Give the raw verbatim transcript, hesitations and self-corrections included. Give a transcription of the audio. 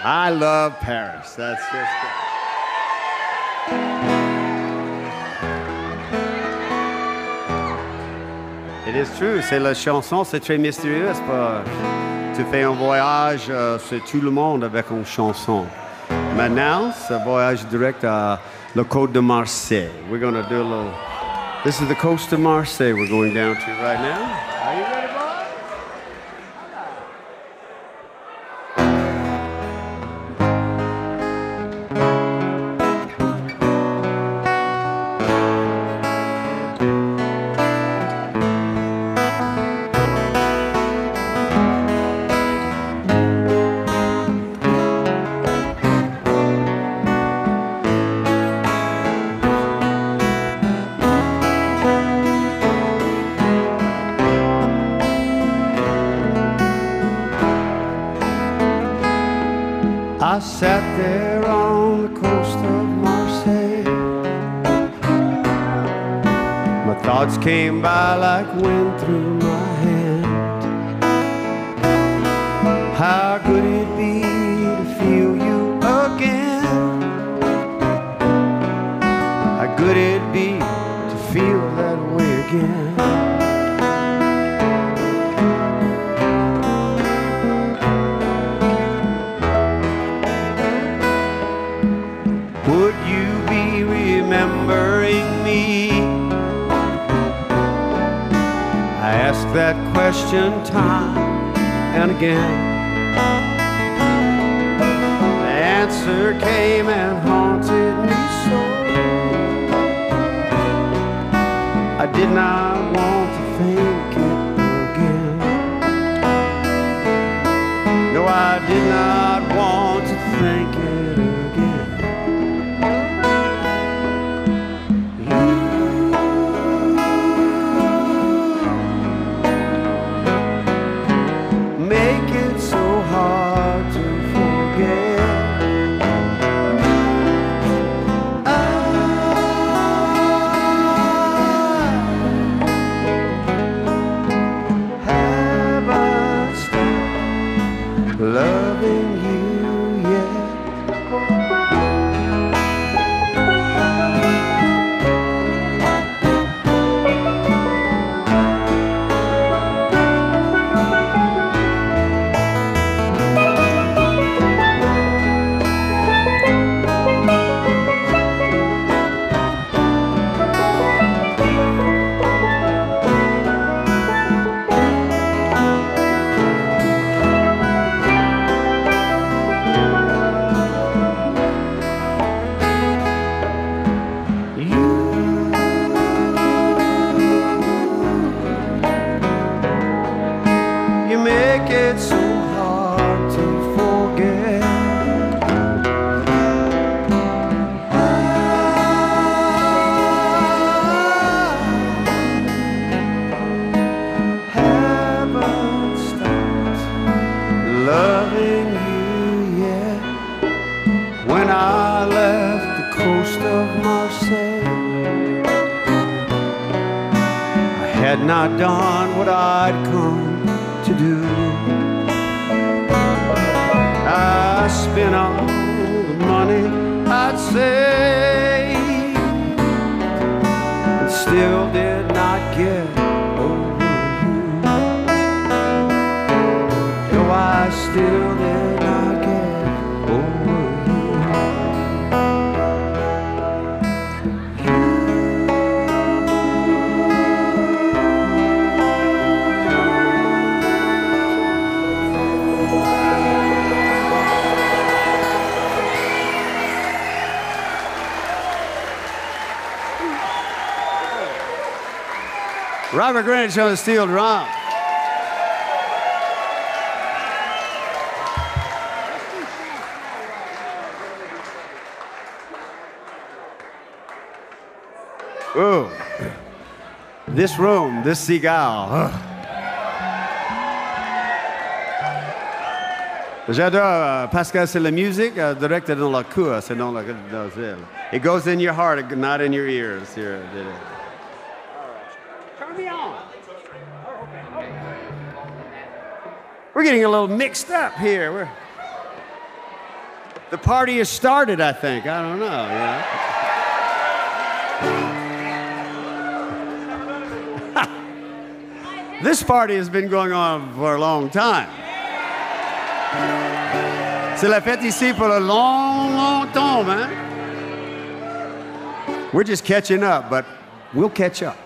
I love Paris. That's just it. It is true. C'est la chanson, c'est très mystérieux. C'est pas. Tu fais un voyage, euh, c'est tout le monde avec une chanson. Maintenant, c'est un voyage direct à la côte de Marseille. We're going to do a little. This is the coast of Marseille we're going down to right now. Are you ready, Bob? I sat there on the coast of Marseille. My thoughts came by like wind through my hand. How could it be to feel you again? How could it be to feel that way again? Would you be remembering me? I ask that question time and again. The answer came and haunted me so. I did not want to think it again. No, I did not want to think it again. Loving you yet. You make it so hard to forget. I haven't stopped loving you yet. When I left the coast of Marseille, I had not done what I'd come to do. I spent all the money I'd saved and still did not get over you. No, I still did not get over you. Robert Greenidge on the steel drum. Ooh, this room, this seagull. Ugh. J'adore, euh, parce que c'est la musique euh, directe dans la cour, c'est dans la dans elle. It goes in your heart, not in your ears. Here, did it. Turn me on. We're getting a little mixed up here. We're... The party has started, I think. I don't know, you know. This party has been going on for a long time. C'est la fête ici pour a long, long temps, man. We're just catching up, but we'll catch up.